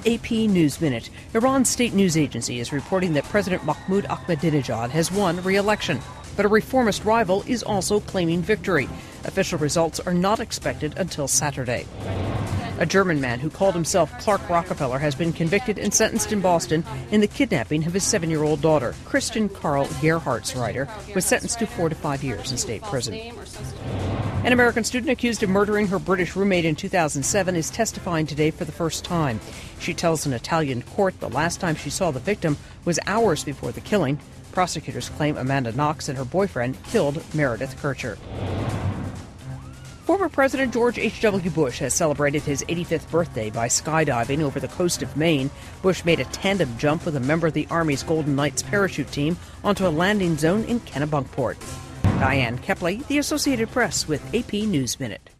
AP News Minute. Iran's state news agency is reporting that President Mahmoud Ahmadinejad has won re-election, but a reformist rival is also claiming victory. Official results are not expected until Saturday. A German man who called himself Clark Rockefeller has been convicted and sentenced in Boston in the kidnapping of his 7-year-old daughter. Christian Karl Gerhardsreiter was sentenced to 4 to 5 years in state prison. An American student accused of murdering her British roommate in 2007 is testifying today for the first time. She tells an Italian court the last time she saw the victim was hours before the killing. Prosecutors claim Amanda Knox and her boyfriend killed Meredith Kircher. Former President George H.W. Bush has celebrated his 85th birthday by skydiving over the coast of Maine. Bush made a tandem jump with a member of the Army's Golden Knights parachute team onto a landing zone in Kennebunkport. Diane Kepley, The Associated Press, with AP News Minute.